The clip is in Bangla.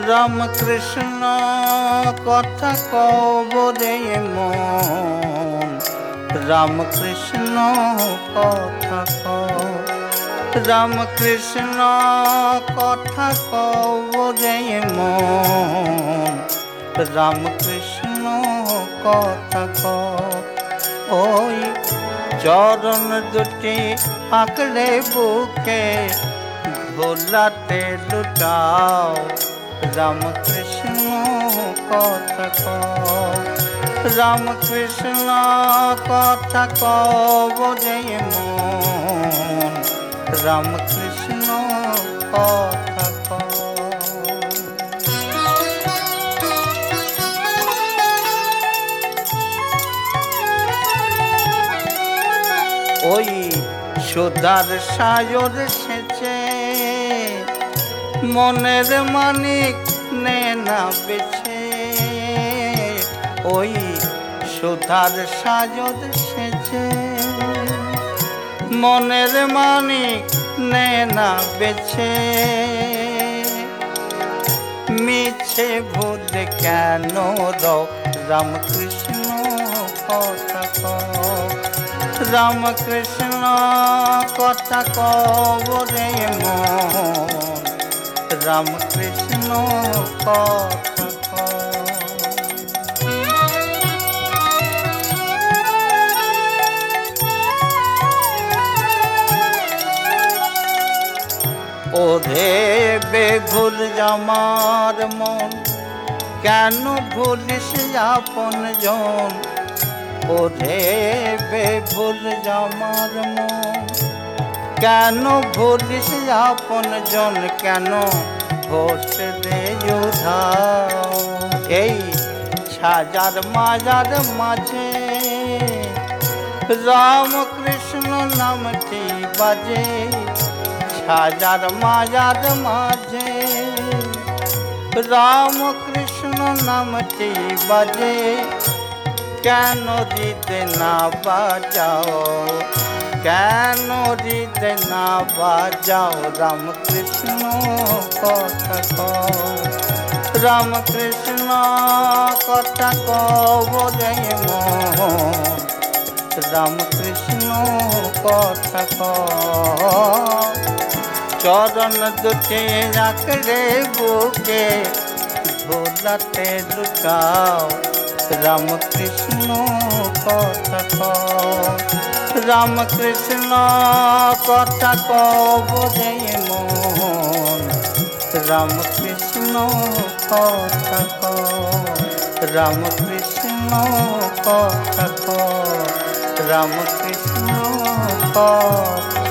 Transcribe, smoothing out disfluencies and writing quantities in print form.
রাম কৃষ্ণ কথা কব রে মন, রাম কৃষ্ণ কথা কব, রাম কৃষ্ণ কথা কব রে মন, রাম কৃষ্ণ কথা কব। ওই চরণ দুটি আঁকড়ে বুকে ভোলাতে লুটাও, রাম কৃষ্ণ কথা কব, রাম কৃষ্ণ কথা কব রে মন, রাম কৃষ্ণ কথা কব। ওই সুধার সায়র সেচে মনের মানিক নে না বেছে, ওই সুধার সায়র সেচে মনের মানিক নে না বেছে, মিছে ভুল কেন রও রাম কৃষ্ণ কথা কব, রাম কৃষ্ণ কথা কব রে মন, রাম কৃষ্ণ কথা কব। ওরে বেভুল জামার মন, কেন ভুলিস আপন জন, ওরে বেভুল জামার মন, কেন ভুলিস আপন জন, কেন হোস রে উধাও। এই সাজার মাজার মাঝে রাম কৃষ্ণ নামটি বাজে, সাজার মাজার মাঝে রাম কৃষ্ণ নামটি বাজে, কেন দিতে না বাজাও, কেন দিতে না বাজাও, রাম কৃষ্ণ কথা কব, রাম কৃষ্ণ কথা কব রে মন, রাম কৃষ্ণ কথা কব। চরণ দুটি আঁকড়ে বুকে ভোলাতে লুটাও, রাম কৃষ্ণ কথা কব, রাম কৃষ্ণ কথা কব রে মন, রাম কৃষ্ণ কথা কব, রাম কৃষ্ণ কথা কব, রাম কৃষ্ণ কথা।